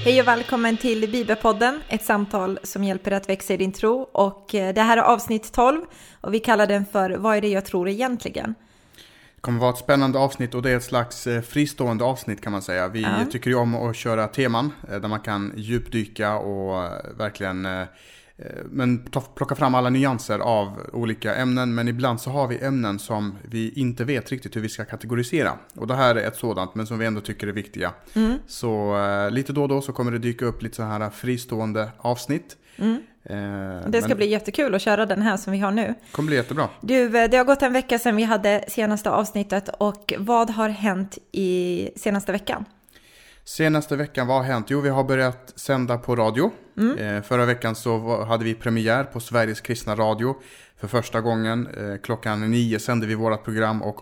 Hej och välkommen till Bibelpodden, ett samtal som hjälper att växa i din tro. Och det här är avsnitt 12 och vi kallar den för Vad är det jag tror egentligen? Det kommer vara ett spännande avsnitt och det är ett slags fristående avsnitt kan man säga. Vi tycker ju om att köra teman där man kan djupdyka och verkligen plocka fram alla nyanser av olika ämnen. Men ibland så har vi ämnen som vi inte vet riktigt hur vi ska kategorisera. Och det här är ett sådant, men som vi ändå tycker är viktiga. Så lite då och då så kommer det dyka upp lite så här fristående avsnitt. Det ska bli jättekul att köra den här som vi har nu. Det kommer bli jättebra. Du, det har gått en vecka sedan vi hade senaste avsnittet. Och vad har hänt i senaste veckan? Senaste veckan, vad har hänt? Jo, vi har börjat sända på radio. Förra veckan så hade vi premiär på Sveriges kristna radio. För första gången, klockan 9 sände vi vårat program och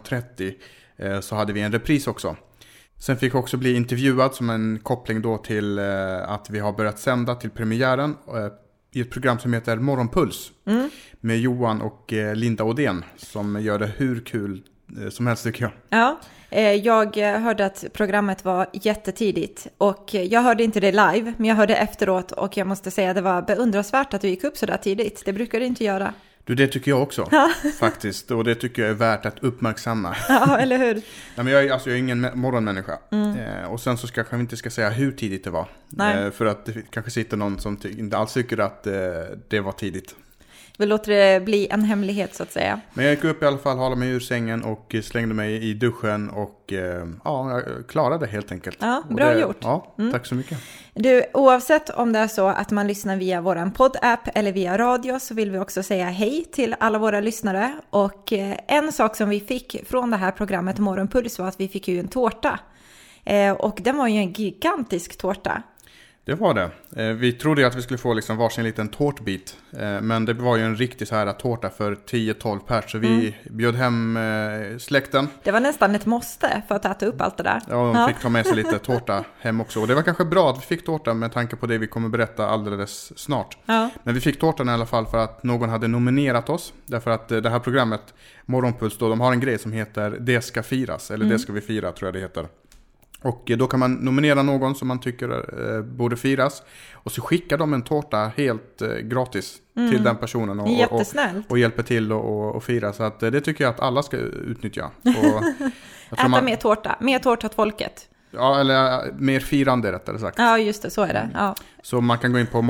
18.30 så hade vi en repris också. Sen fick jag också bli intervjuad som en koppling då till att vi har börjat sända till premiären i ett program som heter Morgonpuls. Med Johan och Linda Odén som gör det hur kul som helst tycker jag. Ja, jag hörde att programmet var jättetidigt och jag hörde inte det live men jag hörde efteråt och jag måste säga att det var beundransvärt att du gick upp så där tidigt. Det brukar du inte göra. Du, det tycker jag också faktiskt och det tycker jag är värt att uppmärksamma. Ja, eller hur? Nej, men jag är ingen morgonmänniska och sen så kanske vi inte ska säga hur tidigt det var. För att det kanske sitter någon som inte alls tycker att det var tidigt. Vi låter det bli en hemlighet så att säga. Men jag gick upp i alla fall, halade mig ur sängen och slängde mig i duschen och jag klarade det helt enkelt. Ja, bra gjort. Ja, tack så mycket. Du, oavsett om det är så att man lyssnar via våran poddapp eller via radio så vill vi också säga hej till alla våra lyssnare. Och en sak som vi fick från det här programmet Morgonpuls var att vi fick ju en tårta. Och den var ju en gigantisk tårta. Det var det. Vi trodde att vi skulle få liksom varsin liten tårtbit. Men det var ju en riktig så här tårta för 10-12 pers. Så vi bjöd hem släkten. Det var nästan ett måste för att äta upp allt det där. Ja, de fick ta med sig lite tårta hem också. Och det var kanske bra att vi fick tårta med tanke på det vi kommer berätta alldeles snart. Ja. Men vi fick tårtan i alla fall för att någon hade nominerat oss. Därför att det här programmet, Morgonpuls, då, de har en grej som heter Det ska firas. Eller Det ska vi fira tror jag det heter. Och då kan man nominera någon som man tycker borde firas. Och så skickar de en tårta helt gratis till den personen. Och hjälper till att fira. Så att det tycker jag att alla ska utnyttja. Och äta mer tårta. Mer tårta åt folket. Ja, eller mer firande rättare sagt. Ja, just det. Så är det. Ja. Så man kan gå in på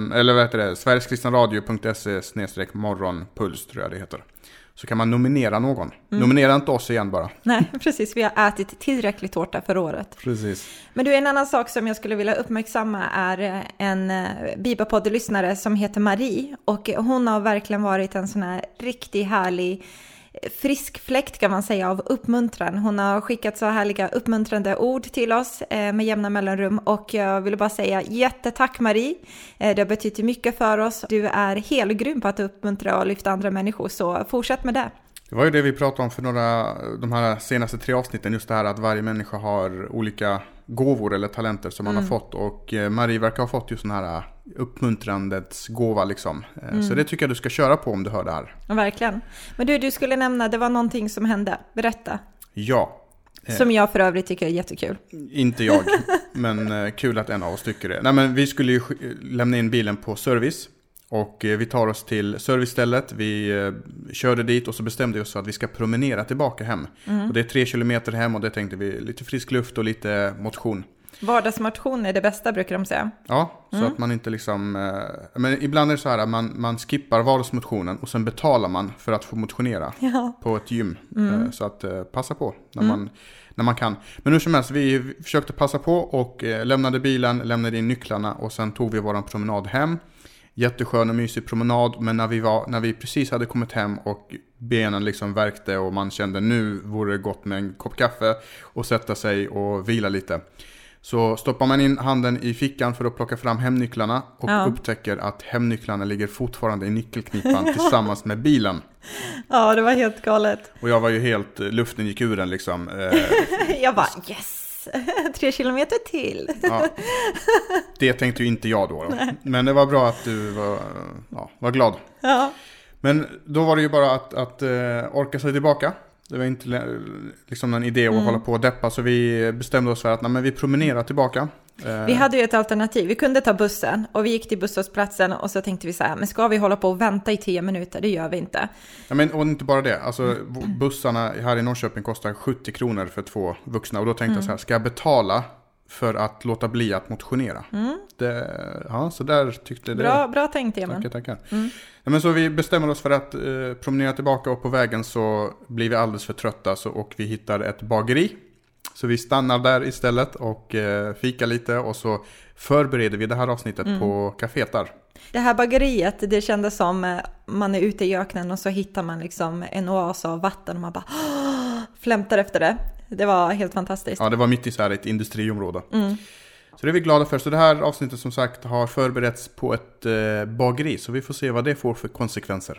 sverigeskristnaradio.se/morgonpuls tror jag det heter. Så kan man nominera någon. Nominera inte oss igen bara. Nej, precis. Vi har ätit tillräckligt tårta för året. Precis. Men du, en annan sak som jag skulle vilja uppmärksamma är en Bibelpodd-lyssnare som heter Marie. Och hon har verkligen varit en sån här riktigt härlig frisk fläkt kan man säga av uppmuntran. Hon har skickat så härliga uppmuntrande ord till oss med jämna mellanrum och jag vill bara säga jättetack Marie. Det har betytt mycket för oss. Du är helt grym på att uppmuntra och lyfta andra människor så fortsätt med det. Det var ju det vi pratade om för de här senaste 3 avsnitten, just det här att varje människa har olika gåvor eller talenter som man har fått och Marie verkar ha fått ju sån här uppmuntrandets gåva liksom. Så det tycker jag du ska köra på om du hör det här. Ja, verkligen. Men du skulle nämna, det var någonting som hände. Berätta. Ja. Som jag för övrigt tycker är jättekul. Inte jag, men kul att en av oss tycker det. Nej, men vi skulle ju lämna in bilen på service. Och vi tar oss till servicestället, vi körde dit och så bestämde vi oss för att vi ska promenera tillbaka hem. Och det är 3 kilometer hem och det tänkte vi lite frisk luft och lite motion. Vardagsmotion är det bästa brukar de säga. Ja, så att man inte liksom... men ibland är det så här att man skippar vardagsmotionen och sen betalar man för att få motionera på ett gym. Så att passa på när man kan. Men hur som helst, vi försökte passa på och lämnade bilen, lämnade in nycklarna och sen tog vi våran promenad hem. Jätteskön och mysig promenad, men när vi precis hade kommit hem och benen liksom värkte och man kände nu vore det gott med en kopp kaffe och sätta sig och vila lite. Så stoppar man in handen i fickan för att plocka fram hemnycklarna och upptäcker att hemnycklarna ligger fortfarande i nyckelknippan tillsammans med bilen. Ja, det var helt galet. Och jag var ju helt, luften gick ur den liksom. Jag bara, yes! 3 kilometer till. Ja, det tänkte ju inte jag då. Men det var bra att du var glad. Ja. Men då var det ju bara att orka sig tillbaka. Det var inte liksom en idé att hålla på och deppa. Så vi bestämde oss för att vi promenerar tillbaka. Vi hade ju ett alternativ. Vi kunde ta bussen och vi gick till busshållplatsen och så tänkte vi så här, men ska vi hålla på och vänta i 10 minuter? Det gör vi inte. Ja, men och inte bara det. Alltså bussarna här i Norrköping kostar 70 kronor för 2 vuxna. Och då tänkte jag så här, ska jag betala för att låta bli att motionera? Så där tyckte det... Bra tänkt, Emil. Tackar. Ja, men så vi bestämmer oss för att promenera tillbaka, och på vägen så blir vi alldeles för trötta och vi hittar ett bageri. Så vi stannar där istället och fikar lite, och så förbereder vi det här avsnittet på kaféet där. Det här bageriet, det kändes som man är ute i öknen och så hittar man liksom en oas av vatten och man bara flämtar efter det. Det var helt fantastiskt. Ja, det var mitt i så här ett industriområde. Så det är vi glada för. Så det här avsnittet som sagt har förberetts på ett bageri, så vi får se vad det får för konsekvenser.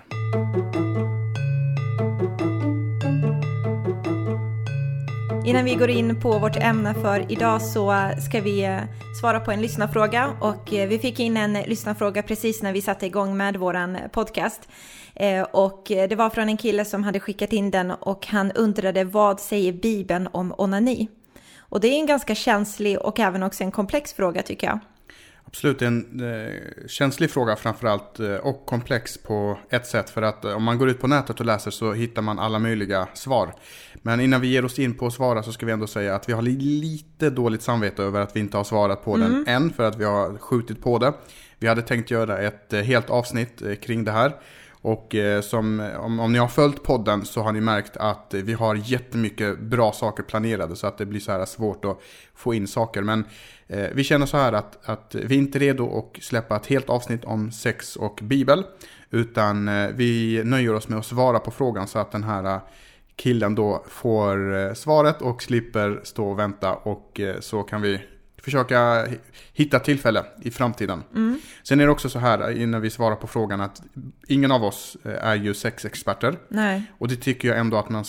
Innan vi går in på vårt ämne för idag så ska vi svara på en lyssnarfråga, och vi fick in en lyssnarfråga precis när vi satte igång med våran podcast. Och det var från en kille som hade skickat in den, och han undrade, vad säger Bibeln om onani? Och det är en ganska känslig och även också en komplex fråga, tycker jag. Absolut, en känslig fråga framförallt, och komplex på ett sätt, för att om man går ut på nätet och läser så hittar man alla möjliga svar. Men innan vi ger oss in på att svara så ska vi ändå säga att vi har lite dåligt samvete över att vi inte har svarat på den än, för att vi har skjutit på det. Vi hade tänkt göra ett helt avsnitt kring det här. Och om ni har följt podden så har ni märkt att vi har jättemycket bra saker planerade, så att det blir så här svårt att få in saker. Men vi känner så här att vi inte är redo att släppa ett helt avsnitt om sex och Bibel, utan vi nöjer oss med att svara på frågan så att den här killen då får svaret och slipper stå och vänta, och så kan vi försöka hitta tillfälle i framtiden. Sen är det också så här, innan vi svarar på frågan, att ingen av oss är ju sexexperter. Nej. Och det tycker jag ändå att man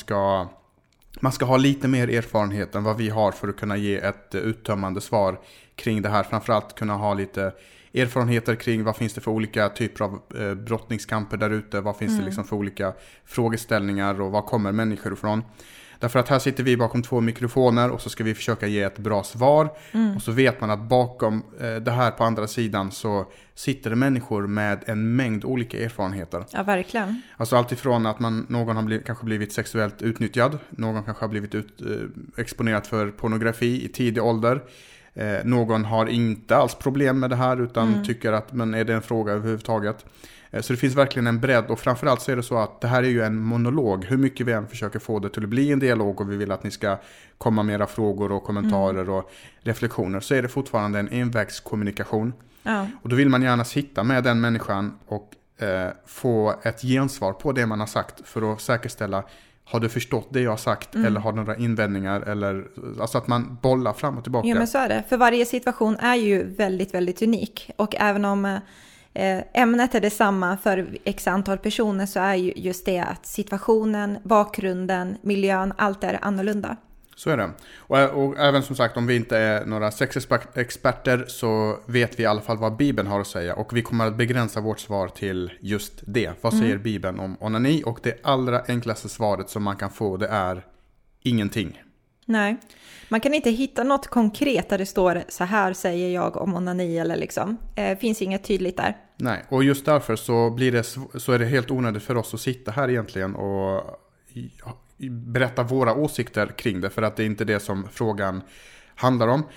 ska ha lite mer erfarenhet än vad vi har för att kunna ge ett uttömmande svar kring det här. Framförallt kunna ha lite erfarenheter kring vad finns det för olika typer av brottningskamper där ute. Vad finns det liksom för olika frågeställningar, och var kommer människor ifrån? Därför att här sitter vi bakom 2 mikrofoner och så ska vi försöka ge ett bra svar. Och så vet man att bakom det här på andra sidan så sitter det människor med en mängd olika erfarenheter. Ja, verkligen. Alltså allt ifrån att någon har kanske blivit sexuellt utnyttjad. Någon kanske har blivit exponerat för pornografi i tidig ålder. Någon har inte alls problem med det här utan tycker att men är det en fråga överhuvudtaget. Så det finns verkligen en bredd, och framförallt så är det så att det här är ju en monolog. Hur mycket vi än försöker få det till att bli en dialog och vi vill att ni ska komma med era frågor och kommentarer och reflektioner, så är det fortfarande en envägskommunikation. Ja. Och då vill man gärna sitta med den människan och få ett gensvar på det man har sagt, för att säkerställa, har du förstått det jag har sagt eller har du några invändningar, eller alltså att man bollar fram och tillbaka. Ja, men så är det. För varje situation är ju väldigt, väldigt unik, och även om ämnet är detsamma för x antal personer, så är ju just det att situationen, bakgrunden, miljön, allt är annorlunda. Så är det. Och även som sagt, om vi inte är några sexexperter så vet vi i alla fall vad Bibeln har att säga. Och vi kommer att begränsa vårt svar till just det. Vad säger Bibeln om onani? Och det allra enklaste svaret som man kan få, det är ingenting. Nej, man kan inte hitta något konkret där det står så här säger jag om onani, eller liksom. Finns inget tydligt där. Nej, och just därför så är det helt onödigt för oss att sitta här egentligen och berätta våra åsikter kring det, för att det är inte det som frågan handlar om.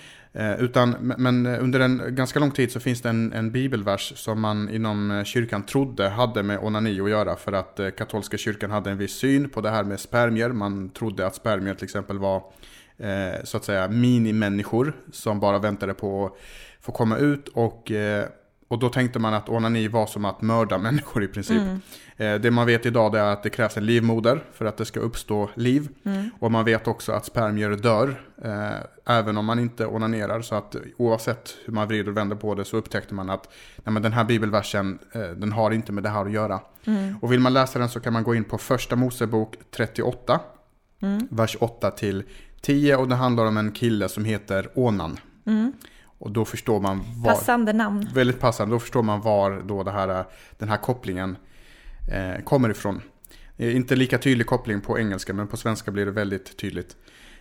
Men under en ganska lång tid så finns det en bibelvers som man inom kyrkan trodde hade med onani att göra, för att katolska kyrkan hade en viss syn på det här med spermier. Man trodde att spermier till exempel var så att säga minimänniskor som bara väntade på att få komma ut, och då tänkte man att onani var som att mörda människor i princip. Det man vet idag är att det krävs en livmoder för att det ska uppstå liv. Och man vet också att spermier dör även om man inte onanerar. Så att oavsett hur man vrider och vänder på det så upptäckte man att men den här bibelversen den har inte med det här att göra. Och vill man läsa den så kan man gå in på första Mosebok 38, vers 8-10. Och det handlar om en kille som heter Onan. Och då förstår man var... Passande namn. Väldigt passande. Då förstår man var då den här kopplingen kommer ifrån. Inte lika tydlig koppling på engelska, men på svenska blir det väldigt tydligt.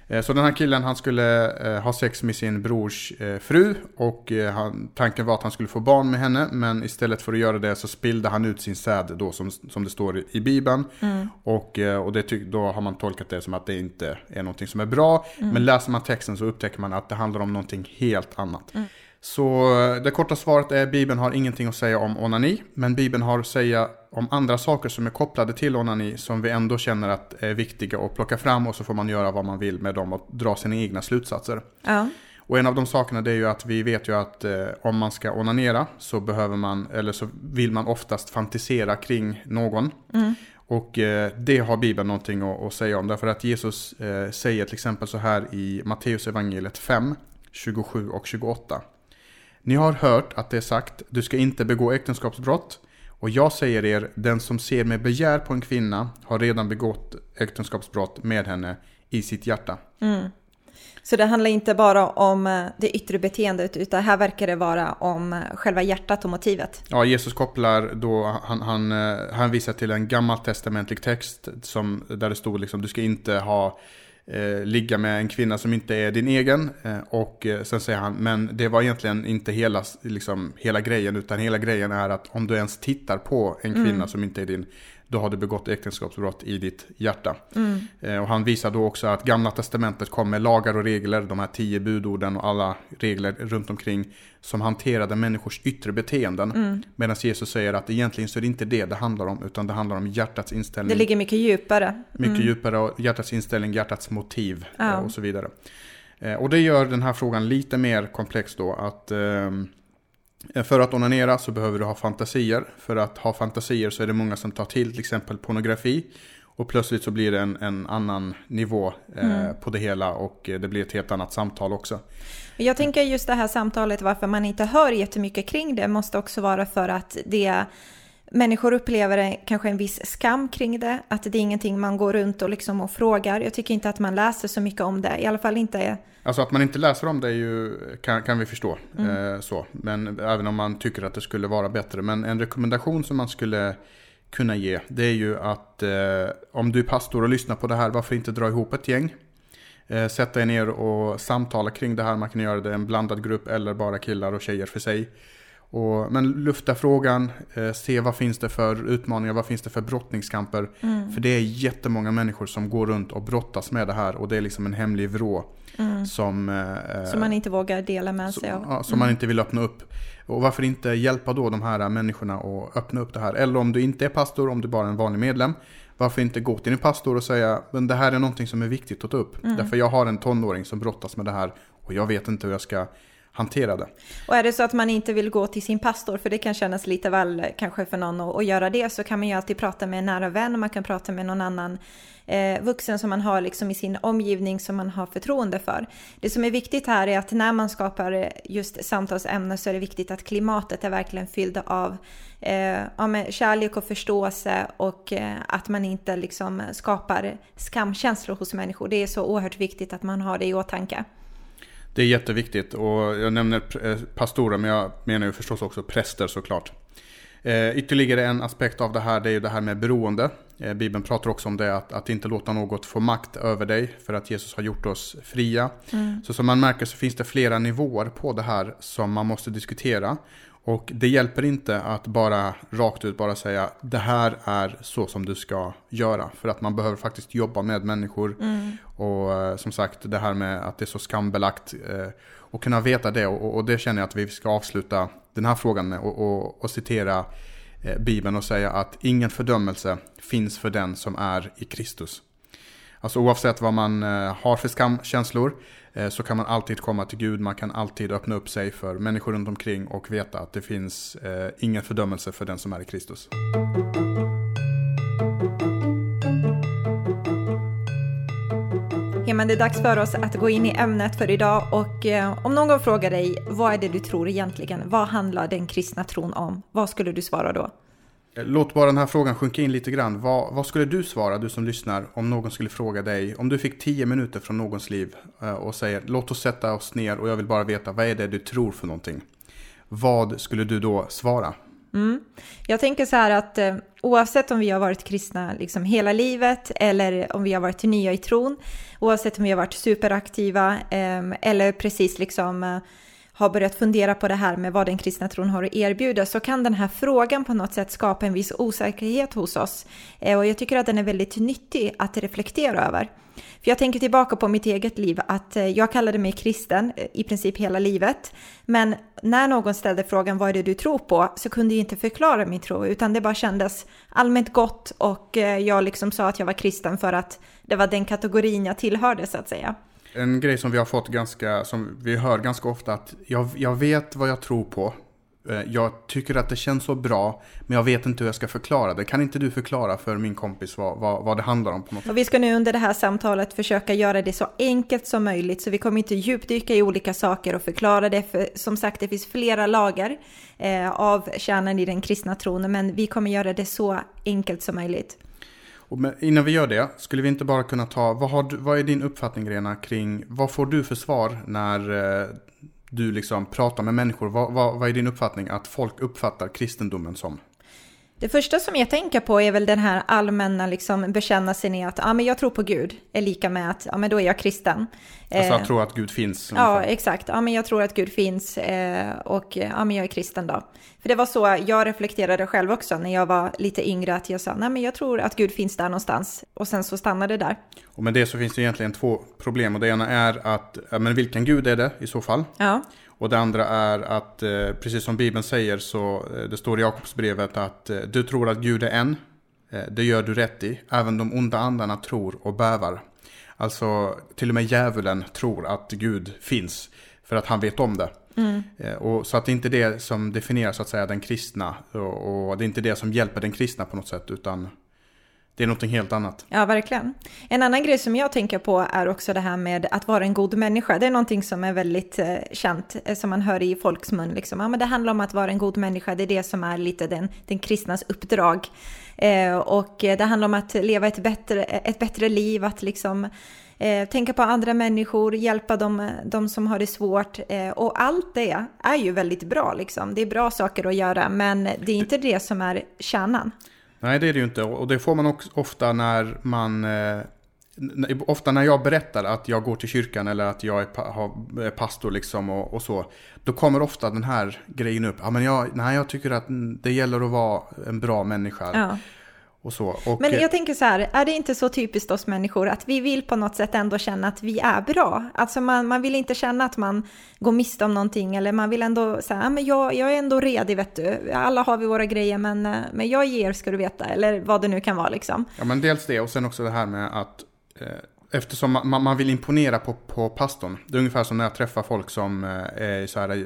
Så den här killen, han skulle ha sex med sin brors fru och tanken var att han skulle få barn med henne, men istället för att göra det så spillde han ut sin säd då, som det står i Bibeln. Och då har man tolkat det som att det inte är någonting som är bra, men läser man texten så upptäcker man att det handlar om någonting helt annat. Så det korta svaret är: Bibeln har ingenting att säga om onani, men Bibeln har att säga om andra saker som är kopplade till onani som vi ändå känner att är viktiga att plocka fram, och så får man göra vad man vill med dem och dra sina egna slutsatser. Ja. Och en av de sakerna, det är ju att vi vet ju att om man ska onanera så behöver man, eller så vill man oftast fantisera kring någon. Och det har Bibeln någonting att säga om, därför att Jesus säger till exempel så här i Matteus evangeliet 5, 27 och 28. Ni har hört att det är sagt: du ska inte begå äktenskapsbrott. Och jag säger er, den som ser med begär på en kvinna har redan begått äktenskapsbrott med henne i sitt hjärta. Så det handlar inte bara om det yttre beteendet, utan här verkar det vara om själva hjärtat och motivet. Ja, Jesus kopplar då, han visar till en gammaltestamentlig text där det stod liksom: du ska inte ligga med en kvinna som inte är din egen, och sen säger han, men det var egentligen inte hela grejen, utan hela grejen är att om du ens tittar på en kvinna som inte är din, då har du begått äktenskapsbrott i ditt hjärta. Och han visar då också att Gamla testamentet kom med lagar och regler, de här 10 budorden och alla regler runt omkring, som hanterade människors yttre beteenden. Medan Jesus säger att egentligen så är det inte det handlar om, utan det handlar om hjärtats inställning. Det ligger mycket djupare. Mycket djupare, och hjärtats inställning, hjärtats motiv och så vidare. Och det gör den här frågan lite mer komplex då, att för att onanera så behöver du ha fantasier. För att ha fantasier så är det många som tar till exempel pornografi. Och plötsligt så blir det en annan nivå på det hela, och det blir ett helt annat samtal också. Jag tänker just det här samtalet, varför man inte hör jättemycket kring det, måste också vara för att människor upplever kanske en viss skam kring det. Att det är ingenting man går runt och frågar. Jag tycker inte att man läser så mycket om det. I alla fall inte. Alltså att man inte läser om det är ju, kan vi förstå. Så. Men även om man tycker att det skulle vara bättre. Men en rekommendation som man skulle kunna ge, det är ju att om du är pastor och lyssnar på det här, varför inte dra ihop ett gäng? Sätta er ner och samtala kring det här. Man kan göra det i en blandad grupp eller bara killar och tjejer för sig. Men lufta frågan, se vad finns det för utmaningar, vad finns det för brottningskamper. För det är jättemånga människor som går runt och brottas med det här, och det är liksom en hemlig vrå som man inte vågar dela med sig av. Ja, som man inte vill öppna upp. Och varför inte hjälpa då de här människorna att öppna upp det här? Eller om du inte är pastor, om du bara är en vanlig medlem, varför inte gå till din pastor och säga: men det här är någonting som är viktigt att ta upp. Därför jag har en tonåring som brottas med det här, och jag vet inte hur jag ska hantera det. Och är det så att man inte vill gå till sin pastor, för det kan kännas lite väl kanske för någon att göra det, så kan man ju alltid prata med en nära vän, man kan prata med någon annan vuxen som man har i sin omgivning som man har förtroende för. Det som är viktigt här är att när man skapar just samtalsämnen så är det viktigt att klimatet är verkligen fyllt av med kärlek och förståelse, och att man inte skapar skamkänslor hos människor. Det är så oerhört viktigt att man har det i åtanke. Det är jätteviktigt, och jag nämner pastorer, men jag menar ju förstås också präster såklart. Ytterligare en aspekt av det här, det är ju det här med beroende. Bibeln pratar också om det, att inte låta något få makt över dig, för att Jesus har gjort oss fria. Så som man märker så finns det flera nivåer på det här som man måste diskutera. Och det hjälper inte att bara rakt ut bara säga: det här är så som du ska göra. För att man behöver faktiskt jobba med människor. Och som sagt, det här med att det är så skambelagt. Och kunna veta det. Och det känner jag att vi ska avsluta den här frågan med. Och citera Bibeln och säga att ingen fördömelse finns för den som är i Kristus. Alltså oavsett vad man har för skamkänslor, så kan man alltid komma till Gud. Man kan alltid öppna upp sig för människor runt omkring och veta att det finns ingen fördömelse för den som är i Kristus. Men det är dags för oss att gå in i ämnet för idag, och om någon frågar dig: vad är det du tror egentligen? Vad handlar den kristna tron om? Vad skulle du svara då? Låt bara den här frågan sjunka in lite grann. Vad skulle du svara, du som lyssnar, om någon skulle fråga dig? Om du fick 10 minuter från någons liv och säger: låt oss sätta oss ner och jag vill bara veta, vad är det du tror för någonting? Vad skulle du då svara? Jag tänker så här att oavsett om vi har varit kristna liksom hela livet eller om vi har varit nya i tron, oavsett om vi har varit superaktiva eller precis liksom har börjat fundera på det här med vad den kristna tron har att erbjuda, så kan den här frågan på något sätt skapa en viss osäkerhet hos oss. Och jag tycker att den är väldigt nyttig att reflektera över. För jag tänker tillbaka på mitt eget liv, att jag kallade mig kristen i princip hela livet. Men när någon ställde frågan vad är det du tror på, så kunde jag inte förklara min tro, utan det bara kändes allmänt gott och jag liksom sa att jag var kristen för att det var den kategorin jag tillhörde så att säga. En grej som vi har fått som vi hör ganska ofta, att jag vet vad jag tror på. Jag tycker att det känns så bra, men jag vet inte hur jag ska förklara det. Kan inte du förklara för min kompis vad det handlar om på något sätt? Och vi ska nu under det här samtalet försöka göra det så enkelt som möjligt, så vi kommer inte djupdyka i olika saker och förklara det. För som sagt, det finns flera lager av kärnan i den kristna tron, men vi kommer göra det så enkelt som möjligt. Men innan vi gör det, skulle vi inte bara kunna ta, vad är din uppfattning, Rena, kring vad får du för svar när du liksom pratar med människor? Vad är din uppfattning att folk uppfattar kristendomen som? Det första som jag tänker på är väl den här allmänna liksom bekännelsen i att men jag tror på Gud är lika med att men då är jag kristen. Alltså jag tror att Gud finns. Ja, exakt. Men jag tror att Gud finns och men jag är kristen då. För det var så jag reflekterade själv också när jag var lite yngre, att jag sa men jag tror att Gud finns där någonstans, och sen så stannade det där. Och med det så finns det egentligen två problem, och det ena är att men vilken Gud är det i så fall? Ja. Och det andra är att, precis som Bibeln säger, så det står i Jakobsbrevet att du tror att Gud är en, det gör du rätt i. Även de onda andarna tror och bävar. Alltså till och med djävulen tror att Gud finns för att han vet om det. Och så att det är inte det som definierar så att säga den kristna, och det är inte det som hjälper den kristna på något sätt, utan det är något helt annat. Ja, verkligen. En annan grej som jag tänker på är också det här med att vara en god människa. Det är någonting som är väldigt känt, som man hör i folks mun. Liksom. Men det handlar om att vara en god människa. Det är det som är lite den kristnas uppdrag. Och det handlar om att leva ett bättre liv, att liksom tänka på andra människor, hjälpa de som har det svårt. Och allt det är ju väldigt bra. Liksom. Det är bra saker att göra, men det är inte det som är kärnan. Nej, det är det ju inte. Och det får man också ofta när jag berättar att jag går till kyrkan eller att jag är pastor liksom och så. Då kommer ofta den här grejen upp. Ja, men jag tycker att det gäller att vara en bra människa. Ja. Och så. Men jag tänker så här, är det inte så typiskt oss människor att vi vill på något sätt ändå känna att vi är bra? Alltså man vill inte känna att man går miste om någonting, eller man vill ändå säga, men jag är ändå redig, vet du. Alla har vi våra grejer, men jag ger, ska du veta, eller vad det nu kan vara liksom. Ja, men dels det, och sen också det här med att eftersom man vill imponera på pastorn. Det är ungefär som när jag träffar folk som är så här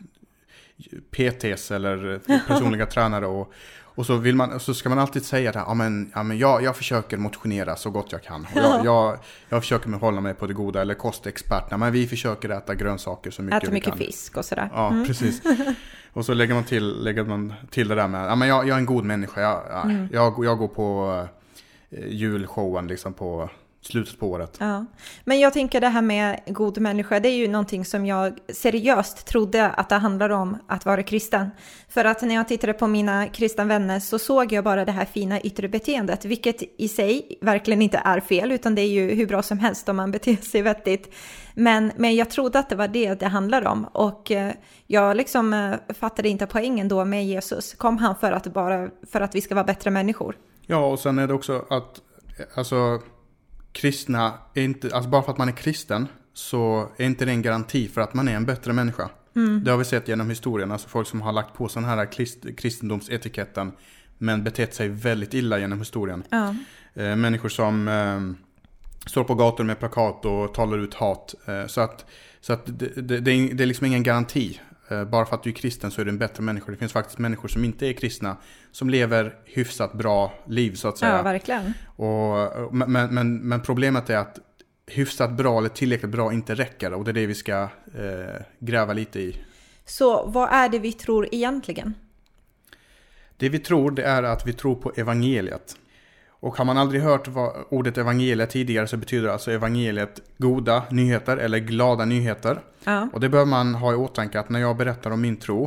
PTs eller personliga tränare, och så ska man alltid säga att jag försöker motionera så gott jag kan. Och jag försöker hålla mig på det goda, eller kostexperterna. Men vi försöker äta grönsaker så mycket vi kan. Äta mycket fisk och sådär. Ja, precis. Och så lägger man till det där med jag är en god människa. Jag går på julshowen liksom på slutet på året. Ja. Men jag tänker det här med god människa, det är ju någonting som jag seriöst trodde att det handlar om att vara kristen. För att när jag tittade på mina kristna vänner så såg jag bara det här fina yttre beteendet, vilket i sig verkligen inte är fel, utan det är ju hur bra som helst om man beter sig vettigt. Men jag trodde att det var det handlar om, och jag liksom fattade inte poängen då med Jesus. Kom han för att vi ska vara bättre människor? Ja, och sen är det också att kristna är inte, alltså bara för att man är kristen så är inte det en garanti för att man är en bättre människa. Det har vi sett genom historien, alltså folk som har lagt på sån här kristendomsetiketten men betett sig väldigt illa genom historien. Ja. Människor som står på gator med plakat och talar ut hat. Så att det är liksom ingen garanti. Bara för att du är kristen så är du en bättre människa. Det finns faktiskt människor som inte är kristna som lever hyfsat bra liv, så att säga. Ja, verkligen. Men problemet är att hyfsat bra eller tillräckligt bra inte räcker. Och det är det vi ska gräva lite i. Så vad är det vi tror egentligen? Det vi tror, det är att vi tror på evangeliet. Och har man aldrig hört ordet evangeliet tidigare så betyder alltså evangeliet goda nyheter eller glada nyheter. Ja. Och det bör man ha i åtanke att när jag berättar om min tro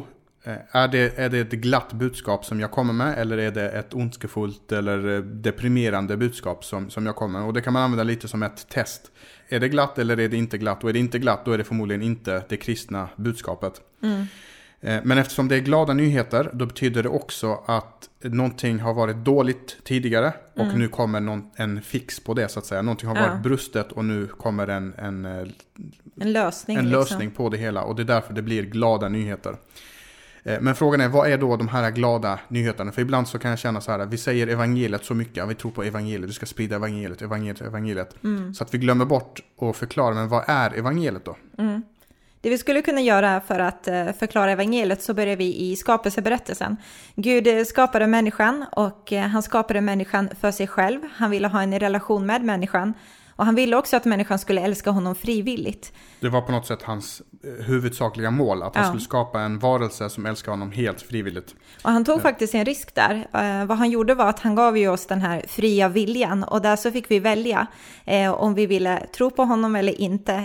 Är det ett glatt budskap som jag kommer med, eller är det ett ondskefullt eller deprimerande budskap som jag kommer med? Och det kan man använda lite som ett test. Är det glatt eller är det inte glatt? Och är det inte glatt, då är det förmodligen inte det kristna budskapet. Men eftersom det är glada nyheter, då betyder det också att någonting har varit dåligt tidigare och nu kommer en fix på det, så att säga. Någonting har varit brustet och nu kommer en lösning på det hela, och det är därför det blir glada nyheter. Men frågan är, vad är då de här glada nyheterna? För ibland så kan jag känna så här, vi säger evangeliet så mycket, vi tror på evangeliet, vi ska sprida evangeliet. Så att vi glömmer bort att förklara, men vad är evangeliet då? Det vi skulle kunna göra för att förklara evangeliet, så börjar vi i skapelseberättelsen. Gud skapade människan, och han skapade människan för sig själv. Han ville ha en relation med människan. Och han ville också att människan skulle älska honom frivilligt. Det var på något sätt hans huvudsakliga mål. Att han skulle skapa en varelse som älskar honom helt frivilligt. Och han tog faktiskt en risk där. Vad han gjorde var att han gav ju oss den här fria viljan. Och där så fick vi välja om vi ville tro på honom eller inte.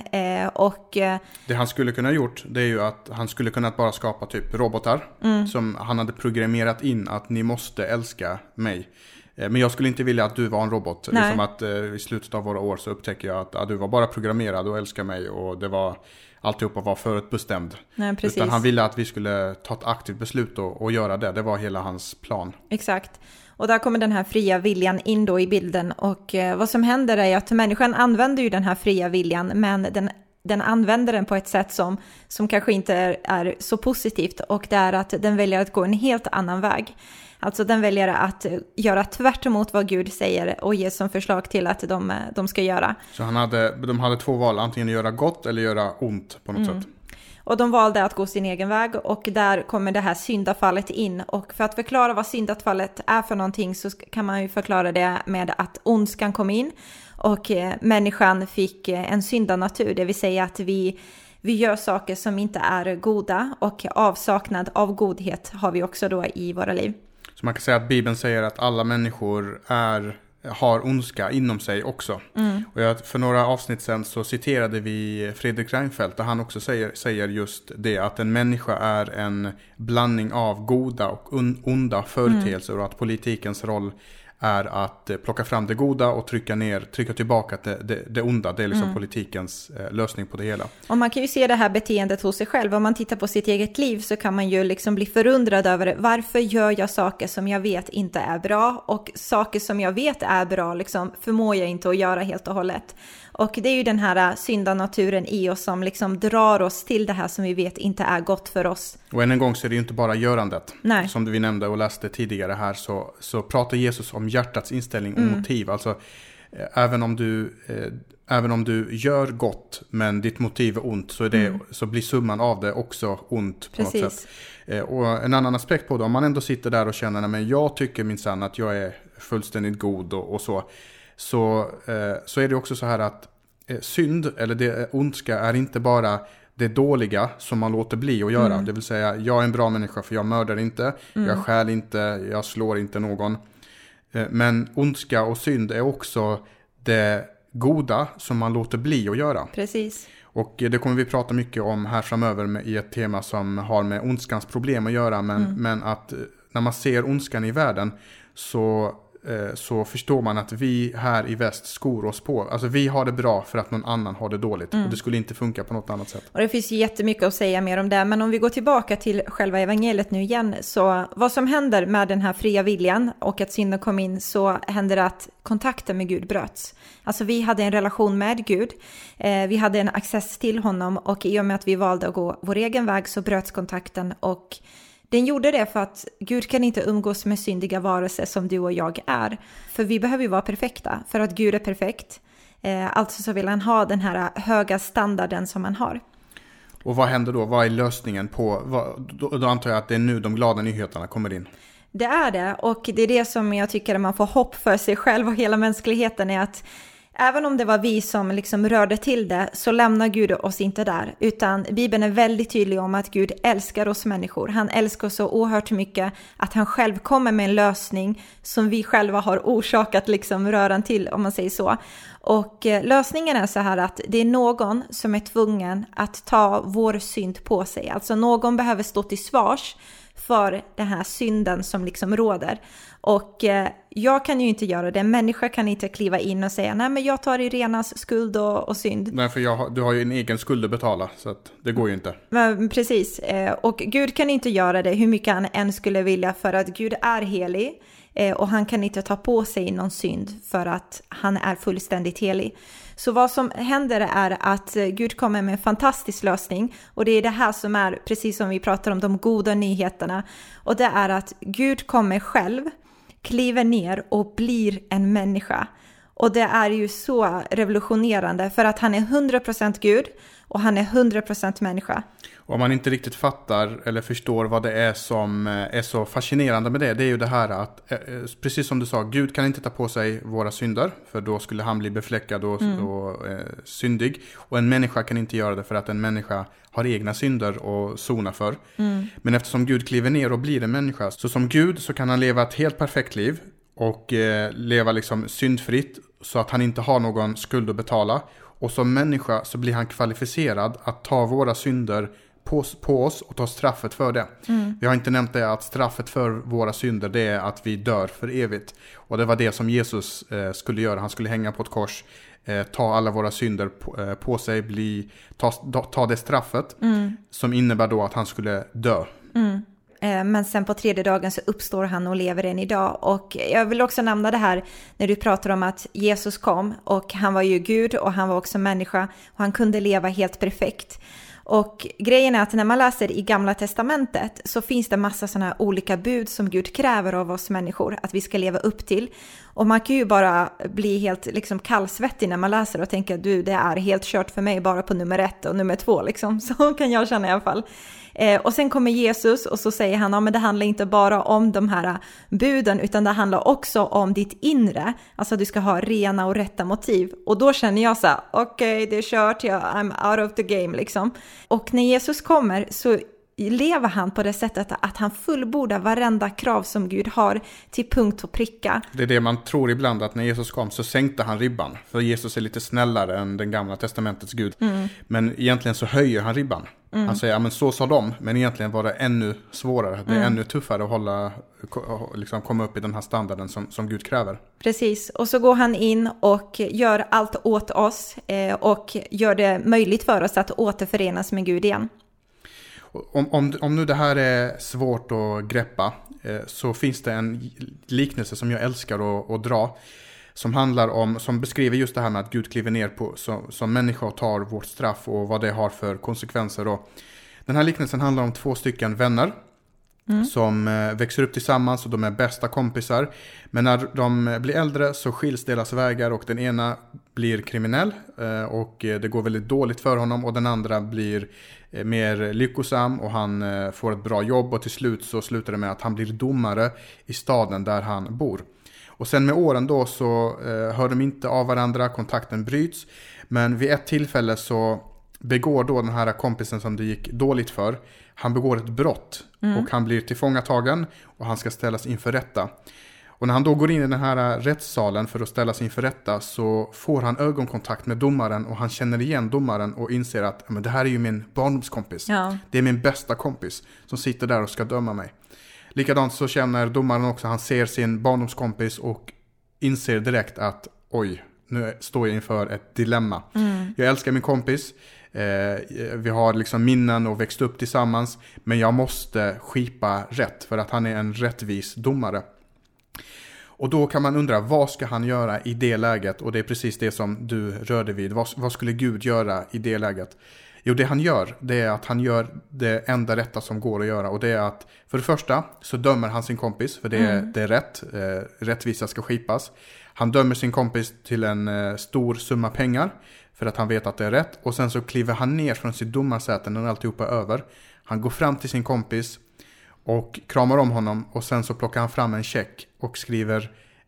Det han skulle kunna gjort, det är ju att han skulle kunna bara skapa typ robotar. Som han hade programmerat in att ni måste älska mig. Men jag skulle inte vilja att du var en robot. Liksom att i slutet av våra år så upptäcker jag att du var bara programmerad och älskar mig. Och det var alltihopa var förutbestämd. Nej, precis. Utan han ville att vi skulle ta ett aktivt beslut och göra det. Det var hela hans plan. Exakt. Och där kommer den här fria viljan in då i bilden. Och vad som händer är att människan använder ju den här fria viljan. Men den använder den på ett sätt som kanske inte är så positivt. Och det är att den väljer att gå en helt annan väg. Alltså den väljer att göra tvärt emot vad Gud säger och ger som förslag till att de ska göra. Så de hade två val, antingen göra gott eller göra ont på något sätt. Och de valde att gå sin egen väg, och där kommer det här syndafallet in. Och för att förklara vad syndafallet är för någonting, så kan man ju förklara det med att ondskan kom in och människan fick en syndanatur, det vill säga att vi gör saker som inte är goda, och avsaknad av godhet har vi också då i våra liv. Så man kan säga att Bibeln säger att alla människor har ondska inom sig också. Och för några avsnitt sedan så citerade vi Fredrik Reinfeldt, där han också säger just det, att en människa är en blandning av goda och onda företeelser, och att politikens roll är att plocka fram det goda och trycka tillbaka det onda. Det är liksom politikens lösning på det hela. Och man kan ju se det här beteendet hos sig själv. Om man tittar på sitt eget liv så kan man ju liksom bli förundrad över varför gör jag saker som jag vet inte är bra, och saker som jag vet är bra liksom förmår jag inte att göra helt och hållet. Och det är ju den här syndanaturen i oss som liksom drar oss till det här som vi vet inte är gott för oss. Och än en gång så är det ju inte bara görandet. Nej. Som vi nämnde och läste tidigare här, så pratar Jesus om hjärtats inställning och motiv. Alltså även om du gör gott men ditt motiv är ont, så blir summan av det också ont på något sätt. Och en annan aspekt på det, om man ändå sitter där och känner men jag tycker minsann att jag är fullständigt god och så är det också så här att synd eller det ondska är inte bara det dåliga som man låter bli att göra. Det vill säga, jag är en bra människa för jag mördar inte, jag stjäl inte, jag slår inte någon. Men ondska och synd är också det goda som man låter bli att göra. Precis. Och det kommer vi prata mycket om här framöver i ett tema som har med ondskans problem att göra. Men att när man ser ondskan i världen så förstår man att vi här i väst skor oss på. Alltså vi har det bra för att någon annan har det dåligt. Och det skulle inte funka på något annat sätt. Och det finns jättemycket att säga mer om det. Men om vi går tillbaka till själva evangeliet nu igen. Så vad som händer med den här fria viljan och att synden kom in, så händer det att kontakten med Gud bröts. Alltså vi hade en relation med Gud. Vi hade en access till honom. Och i och med att vi valde att gå vår egen väg så bröts kontakten. Och den gjorde det för att Gud kan inte umgås med syndiga varelser som du och jag är. För vi behöver ju vara perfekta. För att Gud är perfekt. Alltså så vill han ha den här höga standarden som han har. Och vad händer då? Vad är lösningen på? Då antar jag att det är nu de glada nyheterna kommer in. Det är det. Och det är det som jag tycker att man får hopp för sig själv och hela mänskligheten är att Även om det var vi som liksom rörde till det, så lämnar Gud oss inte där. Utan Bibeln är väldigt tydlig om att Gud älskar oss människor. Han älskar oss så oerhört mycket att han själv kommer med en lösning som vi själva har orsakat liksom röran till, om man säger så. Och lösningen är så här att det är någon som är tvungen att ta vår synd på sig. Alltså någon behöver stå till svars för den här synden som liksom råder. Och jag kan ju inte göra det. En människa kan inte kliva in och säga nej, men jag tar Irenas skuld och synd. Nej, för du har ju en egen skuld att betala, så att det går ju inte. Men, precis. Och Gud kan inte göra det hur mycket han än skulle vilja, för att Gud är helig. Och han kan inte ta på sig någon synd för att han är fullständigt helig. Så vad som händer är att Gud kommer med en fantastisk lösning. Och det är det här som är, precis som vi pratar om, de goda nyheterna. Och det är att Gud kommer själv, kliver ner och blir en människa. Och det är ju så revolutionerande, för att han är 100% Gud och han är 100% människa. Och om man inte riktigt fattar eller förstår vad det är som är så fascinerande med det är ju det här att, precis som du sa, Gud kan inte ta på sig våra synder, för då skulle han bli befläckad och syndig. Och en människa kan inte göra det, för att en människa har egna synder och sona för. Men eftersom Gud kliver ner och blir en människa, så som Gud så kan han leva ett helt perfekt liv och leva liksom syndfritt, så att han inte har någon skuld att betala. Och som människa så blir han kvalificerad att ta våra synder på oss och ta straffet för det. Vi har inte nämnt det, att straffet för våra synder, det är att vi dör för evigt. Och det var det som Jesus skulle göra. Han skulle hänga på ett kors, ta alla våra synder på sig, ta det straffet som innebär då att han skulle dö. Men sen på 3:e dagen så uppstår han och lever än idag. Och jag vill också nämna det här när du pratar om att Jesus kom, och han var ju Gud och han var också människa och han kunde leva helt perfekt. Och grejen är att när man läser i Gamla testamentet så finns det massa sådana här olika bud som Gud kräver av oss människor att vi ska leva upp till. Och man kan ju bara bli helt liksom kallsvettig när man läser och tänker att det är helt kört för mig bara på nummer 1 och nummer 2 liksom. Så kan jag känna i alla fall. Och sen kommer Jesus och så säger han, ja, men det handlar inte bara om de här buden, utan det handlar också om ditt inre. Alltså du ska ha rena och rätta motiv. Och då känner jag så här, okej, det är kört, I'm out of the game liksom. Och när Jesus kommer så lever han på det sättet att han fullbordar varenda krav som Gud har till punkt och pricka. Det är det man tror ibland, att när Jesus kom så sänkte han ribban. För Jesus är lite snällare än den gamla testamentets Gud. Men egentligen så höjer han ribban. Han säger, ja men så sa de, men egentligen var det ännu svårare. Det är ännu tuffare att liksom komma upp i den här standarden som Gud kräver. Precis, och så går han in och gör allt åt oss och gör det möjligt för oss att återförenas med Gud igen. Om nu det här är svårt att greppa, så finns det en liknelse som jag älskar att dra, som handlar om, som beskriver just det här med att Gud kliver ner som människa och tar vårt straff och vad det har för konsekvenser. Och den här liknelsen handlar om 2 stycken vänner som växer upp tillsammans och de är bästa kompisar. Men när de blir äldre så skiljs deras vägar och den ena blir kriminell och det går väldigt dåligt för honom, och den andra blir mer lyckosam och han får ett bra jobb, och till slut så slutar det med att han blir domare i staden där han bor. Och sen med åren då så hör de inte av varandra, kontakten bryts, men vid ett tillfälle så begår då den här kompisen som det gick dåligt för, han begår ett brott och han blir tillfångatagen och han ska ställas inför rätta. Och när han då går in i den här rättssalen för att ställas inför rätta så får han ögonkontakt med domaren, och han känner igen domaren och inser att men det här är ju min barndomskompis. Ja. Det är min bästa kompis som sitter där och ska döma mig. Likadant så känner domaren också, han ser sin barndomskompis och inser direkt att oj, nu står jag inför ett dilemma. Jag älskar min kompis. Vi har liksom minnen och växt upp tillsammans, men jag måste skipa rätt för att han är en rättvis domare. Och då kan man undra, vad ska han göra i det läget? Och det är precis det som du rörde vid. Vad skulle Gud göra i det läget? Jo, det han gör, det är att han gör det enda rätta som går att göra. Och det är att, för det första så dömer han sin kompis, för det är rätt. Rättvisa ska skipas. Han dömer sin kompis till en stor summa pengar, för att han vet att det är rätt. Och sen så kliver han ner från sitt domarsäte när alltihopa är över. Han går fram till sin kompis och kramar om honom, och sen så plockar han fram en check och skriver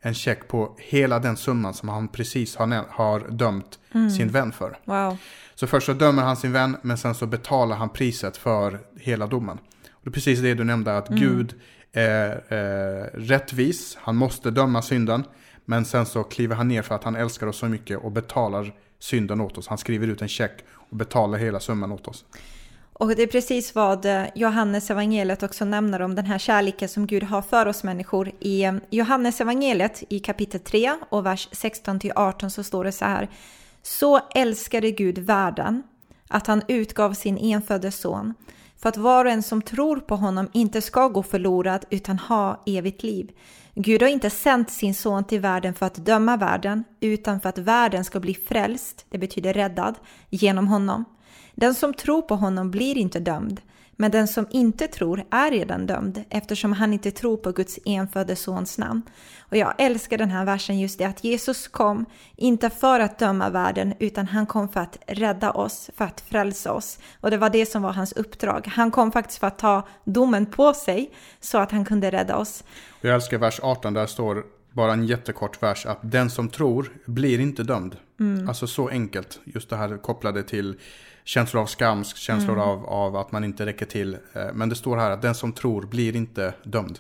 en check på hela den summan som han precis har dömt sin vän för. Wow. Så först så dömer han sin vän, men sen så betalar han priset för hela domen. Och det är precis det du nämnde, att Gud är rättvis. Han måste döma synden, men sen så kliver han ner för att han älskar oss så mycket och betalar synden åt oss. Han skriver ut en check och betalar hela summan åt oss. Och det är precis vad Johannes evangeliet också nämner om den här kärleken som Gud har för oss människor. I Johannes evangeliet i kapitel 3 och vers 16-18 så står det så här: så älskade Gud världen att han utgav sin enfödde son, för att var och en som tror på honom inte ska gå förlorad utan ha evigt liv. Gud har inte sänt sin son till världen för att döma världen, utan för att världen ska bli frälst, det betyder räddad, genom honom. Den som tror på honom blir inte dömd, men den som inte tror är redan dömd, eftersom han inte tror på Guds enfödde sons namn. Och jag älskar den här versen, just det att Jesus kom inte för att döma världen, utan han kom för att rädda oss, för att frälsa oss. Och det var det som var hans uppdrag. Han kom faktiskt för att ta domen på sig så att han kunde rädda oss. Jag älskar vers 18, där står bara en jättekort vers, att den som tror blir inte dömd. Alltså så enkelt, just det här kopplade till känslor av skam, känslor av att man inte räcker till. Men det står här att den som tror blir inte dömd.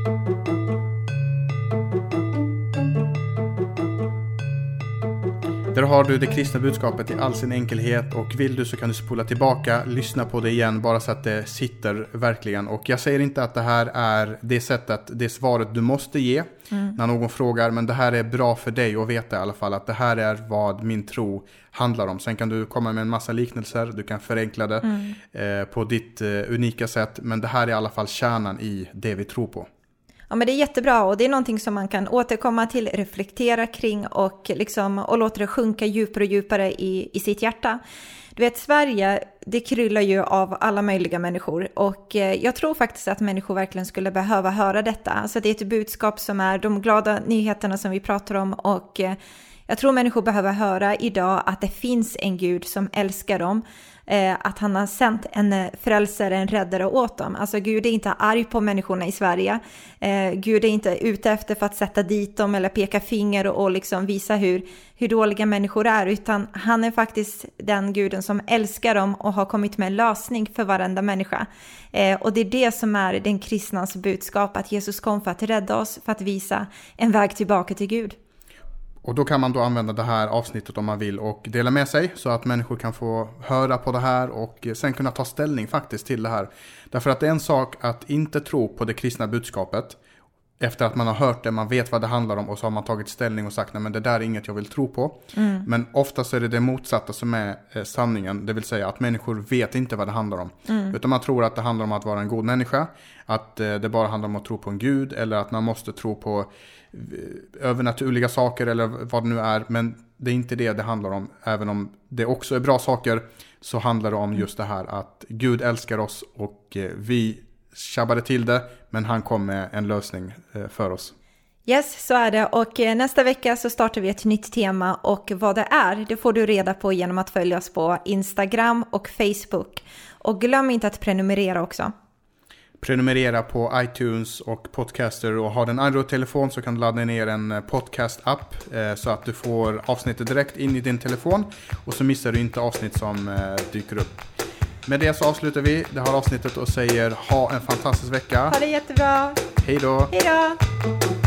Där har du det kristna budskapet i all sin enkelhet, och vill du så kan du spola tillbaka, lyssna på det igen, bara så att det sitter verkligen. Och jag säger inte att det här är det sättet, det svaret du måste ge när någon frågar, men det här är bra för dig att veta i alla fall, att det här är vad min tro handlar om. Sen kan du komma med en massa liknelser, du kan förenkla det på ditt unika sätt, men det här är i alla fall kärnan i det vi tror på. Ja, men det är jättebra, och det är någonting som man kan återkomma till, reflektera kring och låta det sjunka djupare och djupare i sitt hjärta. Du vet, Sverige, det kryllar ju av alla möjliga människor, och jag tror faktiskt att människor verkligen skulle behöva höra detta. Alltså det är ett budskap som är de glada nyheterna som vi pratar om, och jag tror människor behöver höra idag att det finns en Gud som älskar dem. Att han har sänt en frälsare, en räddare åt dem. Alltså Gud är inte arg på människorna i Sverige. Gud är inte ute efter för att sätta dit dem eller peka finger och visa hur dåliga människor är. Utan han är faktiskt den Guden som älskar dem och har kommit med en lösning för varenda människa. Och det är det som är den kristnans budskap, att Jesus kom för att rädda oss, för att visa en väg tillbaka till Gud. Och då kan man då använda det här avsnittet om man vill och dela med sig, så att människor kan få höra på det här och sen kunna ta ställning faktiskt till det här. Därför att det är en sak att inte tro på det kristna budskapet efter att man har hört det, man vet vad det handlar om, och så har man tagit ställning och sagt nej, men det där är inget jag vill tro på. Men ofta så är det motsatta som är sanningen, det vill säga att människor vet inte vad det handlar om. Utan man tror att det handlar om att vara en god människa, att det bara handlar om att tro på en gud, eller att man måste tro på övernaturliga saker eller vad det nu är. Men det är inte det handlar om. Även om det också är bra saker, så handlar det om just det här att Gud älskar oss, och vi tjabbade till det, men han kom med en lösning för oss. Yes, så är det. Och nästa vecka så startar vi ett nytt tema, och vad det är, det får du reda på genom att följa oss på Instagram och Facebook. Och glöm inte att prenumerera också. Prenumerera på iTunes och Podcaster, och har du en Android-telefon så kan du ladda ner en podcast-app så att du får avsnittet direkt in i din telefon, och så missar du inte avsnitt som dyker upp. Med det så avslutar vi det här avsnittet och säger ha en fantastisk vecka. Ha det jättebra. Hej då. Hej då.